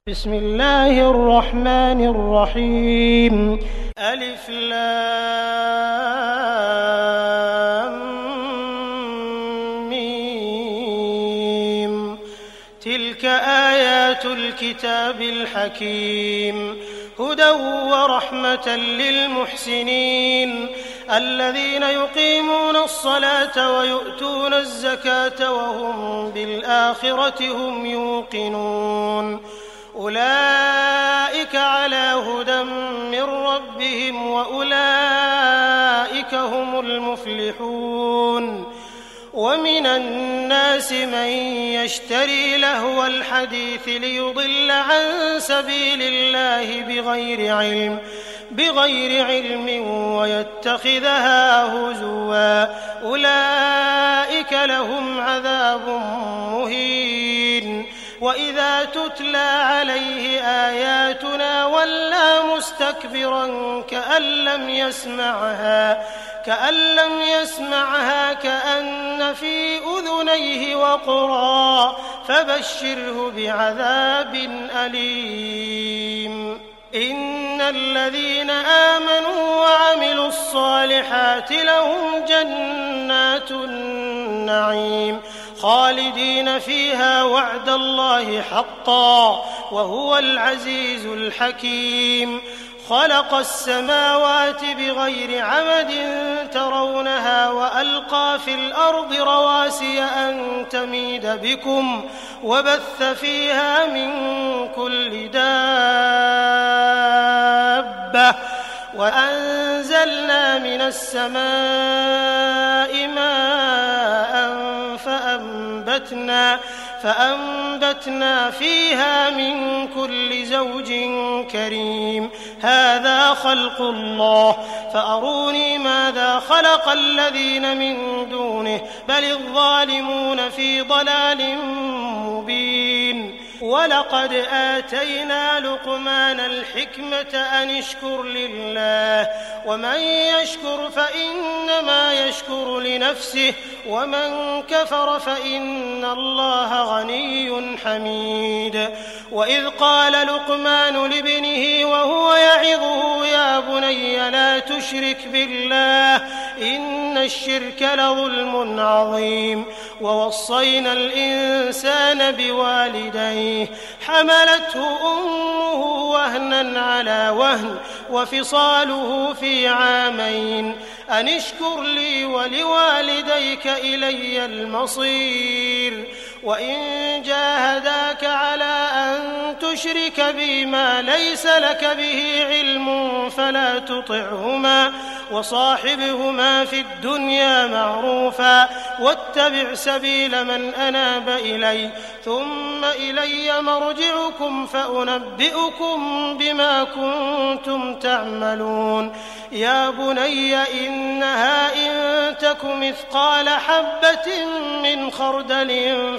بسم الله الرحمن الرحيم. ألف لام ميم. تلك آيات الكتاب الحكيم، هدى ورحمة للمحسنين الذين يقيمون الصلاة ويؤتون الزكاة وهم بالآخرة هم يوقنون. أولئك على هدى من ربهم وأولئك هم المفلحون. ومن الناس من يشتري لهو الحديث ليضل عن سبيل الله بغير علم ويتخذها هزوا، أولئك لهم عذاب مهين. وإذا تتلى عليه آياتنا ولى مستكبرا كأن لم يسمعها كأن في أذنيه وقرا، فبشره بعذاب أليم. إن الذين آمنوا وعملوا الصالحات لهم جنات النعيم خالدين فيها وعد الله حقا وهو العزيز الحكيم. خلق السماوات بغير عمد ترونها وألقى في الأرض رواسي أن تميد بكم وبث فيها من كل دابة وأنزلنا من السماء ماء فأنبتنا فيها من كل زوج كريم. هذا خلق الله فأروني ماذا خلق الذين من دونه بل الظالمون في ضلال مبين. ولقد آتينا لقمان الحكمة أن اشكر لله ومن يشكر فإنما يشكر لنفسه ومن كفر فإن الله غني حميد. وإذ قال لقمان لابنه وهو يعظه يا بني لا تشرك بالله إن الشرك لظلم عظيم. ووصينا الإنسان بوالديه حملته أمه وهنا على وهن وفصاله في عامين أن اشكر لي ولوالديك إلي المصير. وإن جاهداك على أن تشرك بي ما ليس لك به علم فلا تطعهما وصاحبهما في الدنيا معروفا واتبع سبيل من أناب إلي ثم إلي مرجعكم فأنبئكم بما كنتم تعملون. يا بني إنها إن تك مثقال حبة من خردل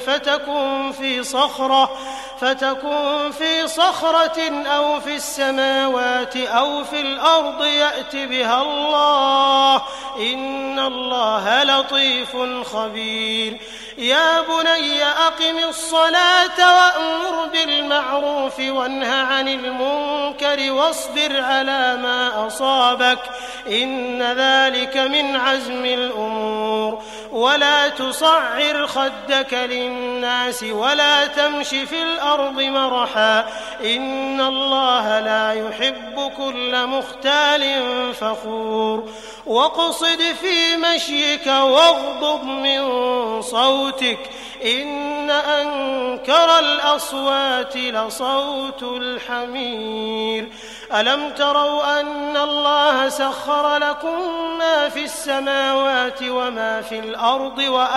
فتكن في صخرة أو في السماوات أو في الأرض يأت بها الله إن الله لطيف خبير. يا بني أقم الصلاة وأمر بالمعروف وانه عن المنكر واصبر على ما أصابك إن ذلك من عزم الأمور. ولا تصعر خدك للناس ولا تمش في الأرض مرحا إن الله لا يحب كل مختال فخور. واقصد في مشيك واغضض من صوتك إن أنكر الأصوات لصوت الحمير. ألم تروا أن الله سخر لكم ما في السماوات وما في الأرض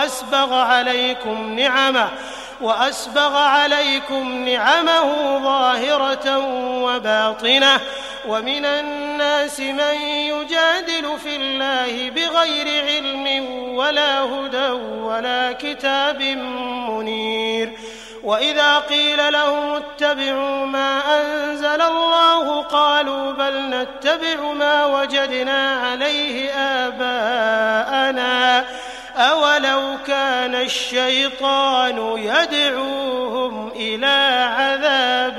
وأسبغ عليكم نعمه ظاهرة وباطنة. ومن الناس من يجادل في الله بغير علم ولا هدى ولا كتاب منير. وإذا قيل لهم اتبعوا ما أنزل الله قالوا بل نتبع ما وجدنا عليه آباءنا أولو كان الشيطان يدعوهم إلى عذاب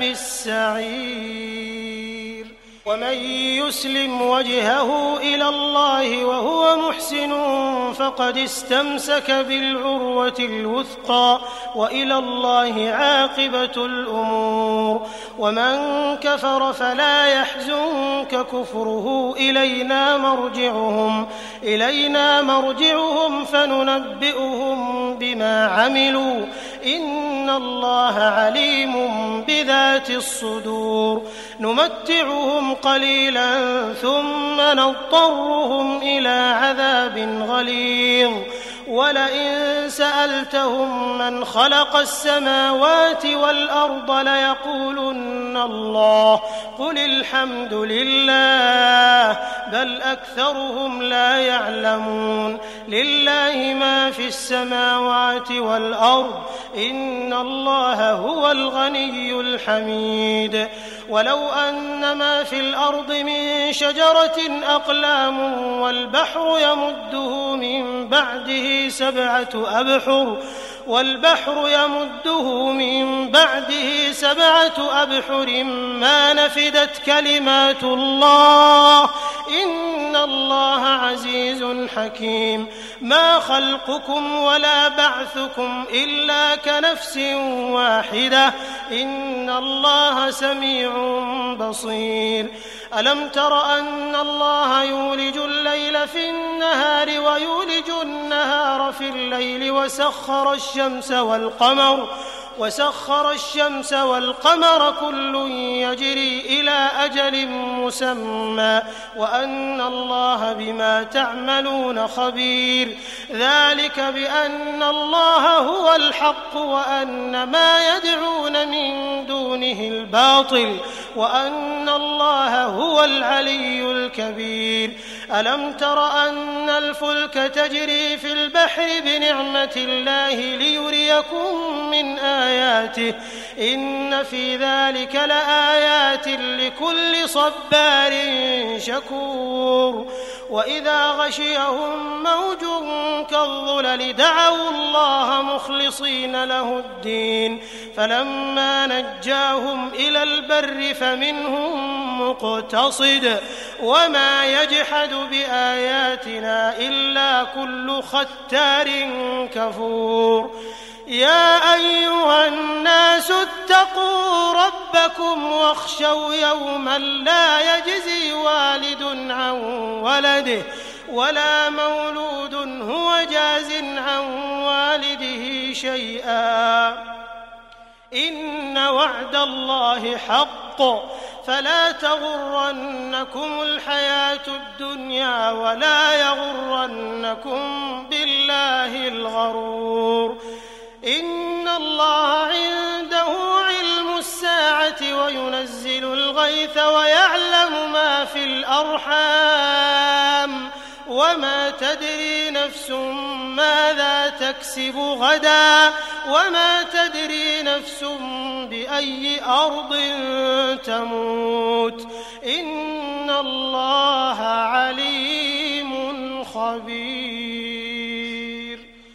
السعير ومن يسلم وجهه إلى الله وهو محسن فقد استمسك بالعروة الوثقى وإلى الله عاقبة الأمور ومن كفر فلا يحزنك كفره إلينا مرجعهم فننبئهم بما عملوا إن الله عليم بذات الصدور نمتعهم قليلا ثم نضطرهم إلى عذاب غليظ ولئن سألتهم من خلق السماوات والأرض ليقولن الله قل الحمد لله بل أكثرهم لا يعلمون لله ما في السماوات والأرض إن الله هو الغني الحميد ولو أن ما في الأرض من شجرة أقلام والبحر يمده من بعده سبعة أبحر ما نفدت كلمات الله إن الله عزيز حكيم ما خلقكم ولا بعثكم إلا كنفس واحدة إن الله سميع بصير ألم تر أن الله يولج الليل في النهار ويولج النهار في الليل وسخر الشمس والقمر كل يجري إلى أجل مسمى وأن الله بما تعملون خبير ذلك بأن الله هو الحق وأن ما يدعون من دونه الباطل وأن الله هو العلي الكبير ألم تر أن الفلك تجري في البحر بنعمة الله ليريكم من آياته إن في ذلك لآيات لكل صبار شكور وإذا غشيهم موج كالظلل دعوا الله مخلصين له الدين فلما نجاهم إلى البر فمنهم مقتصد وما يجحد بآياتنا إلا كل ختار كفور يا أيها الناس اتقوا ربكم واخشوا يوما لا يجزي والد عن ولده ولا مولود هو جاز عن والده شيئا إن وعد الله حق فلا تغرنكم الحياة الدنيا ولا يغرنكم بالله الغرور إن الله عنده علم الساعة وينزل الغيث ويعلم ما في الأرحام وما تدري نفس ماذا تكسب غدا وما تدري نفس بأي أرض تموت إن الله عليم خبير